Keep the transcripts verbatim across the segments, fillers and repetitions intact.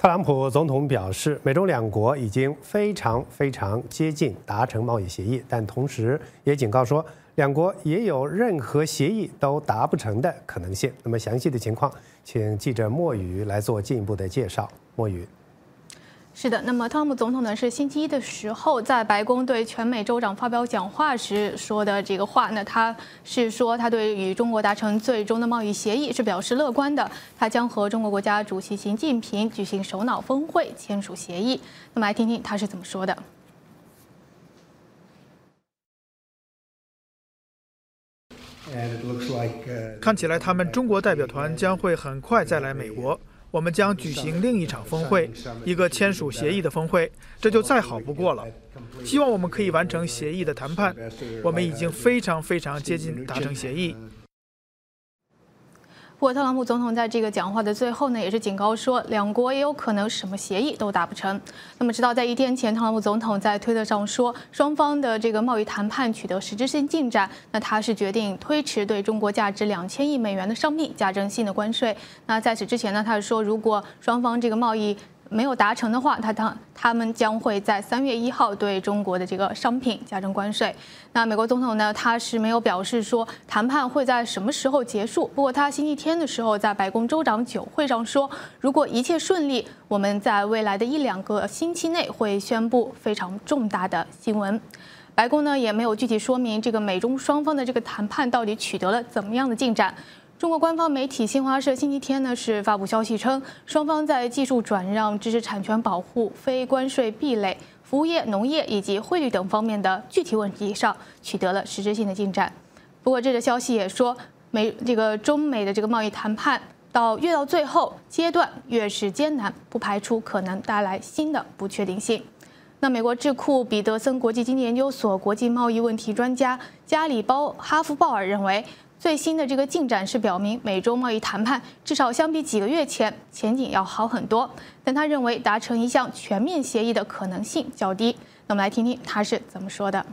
特朗普总统表示，美中两国已经非常非常接近达成贸易协议，但同时也警告说，两国也有任何协议都达不成的可能性。那么详细的情况，请记者莫宇来做进一步的介绍。莫宇。 是的，那么特朗普总统呢是星期一的时候在白宫对全美州长发表讲话时说的这个话。那他是说他对与中国达成最终的贸易协议是表示乐观的，他将和中国国家主席习近平举行首脑峰会，签署协议。那么来听听他是怎么说的。 看起来他们中国代表团将会很快再来美国。我们将举行另一场峰会，一个签署协议的峰会，这就再好不过了。希望我们可以完成协议的谈判，我们已经非常非常接近达成协议。 不过，特朗普总统在这个讲话的最后呢，也是警告说，两国也有可能什么协议都达不成。那么，直到在一天前，特朗普总统在推特上说，双方的这个贸易谈判取得实质性进展，那他是决定推迟对中国价值两千亿美元的商品加征新的关税。那在此之前呢，他是说，如果双方这个贸易没有达成的话，他他他们将会在三月一号对中国的这个商品加征关税。那美国总统呢，他是没有表示说谈判会在什么时候结束。不过他星期天的时候在白宫州长酒会上说，如果一切顺利，我们在未来的一两个星期内会宣布非常重大的新闻。白宫呢也没有具体说明这个美中双方的这个谈判到底取得了怎么样的进展。中国官方媒体新华社星期天呢是发布消息称，双方在技术转让、知识产权保护、非关税壁垒、服务业、农业以及汇率等方面的具体问题上取得了实质性的进展。不过，这个消息也说，美这个中美的这个贸易谈判到越到最后阶段越是艰难，不排除可能带来新的不确定性。那美国智库彼得森国际经济研究所国际贸易问题专家加里包哈夫鲍尔认为，最新的这个进展是表明美中贸易谈判至少相比几个月前前景要好很多，但他认为达成一项全面协议的可能性较低。那我们来听听他是怎么说的。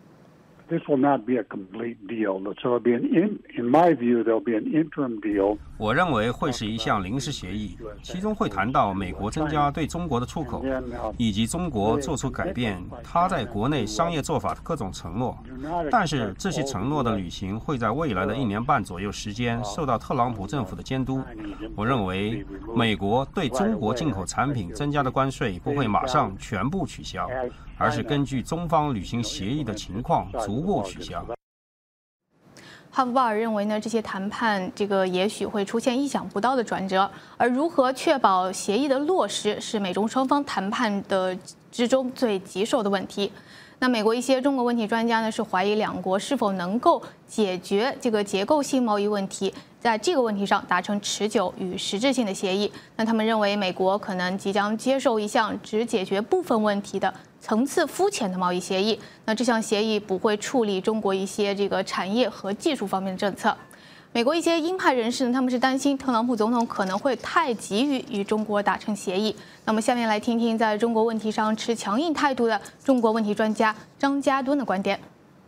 This will not be a complete deal. So it'll be an in, in my view, there'll be an interim deal. 我认为会是一项临时协议，其中会谈到美国增加对中国的出口，以及中国做出改变它在国内商业做法的各种承诺。但是这些承诺的履行会在未来的一年半左右时间受到特朗普政府的监督。我认为美国对中国进口产品增加的关税不会马上全部取消，而是根据中方履行协议的情况逐步取消。 哈夫鲍尔认为呢，这些谈判这个也许会出现意想不到的转折，而如何确保协议的落实是美中双方谈判的之中最棘手的问题。那美国一些中国问题专家呢是怀疑两国是否能够解决这个结构性贸易问题，在这个问题上达成持久与实质性的协议。那他们认为美国可能即将接受一项只解决部分问题的层次肤浅的贸易协议。那这项协议不会处理中国一些这个产业和技术方面的政策。美国一些鹰派人士呢，他们是担心特朗普总统可能会太急于与中国达成协议。那么下面来听听在中国问题上持强硬态度的中国问题专家张家敦的观点。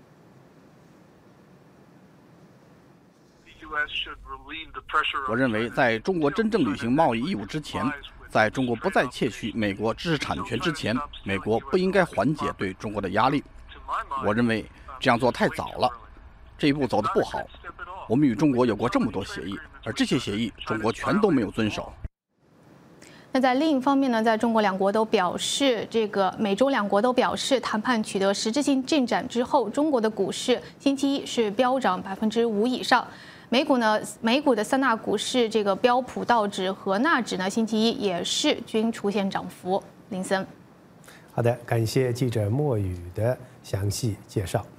我认为，在中国真正履行贸易义务之前，在中国不再窃取美国知识产权之前，美国不应该缓解对中国的压力。我认为这样做太早了，这一步走得不好。我们与中国有过这么多协议，而这些协议中国全都没有遵守。 那在另一方面呢，在中国两国都表示，这个美中两国都表示谈判取得实质性进展之后，中国的股市星期一是飙涨百分之五以上。美股呢，美股的三大股市，这个标普、道指和纳指呢，星期一也是均出现涨幅。林森， 好的，感谢记者莫宇的详细介绍。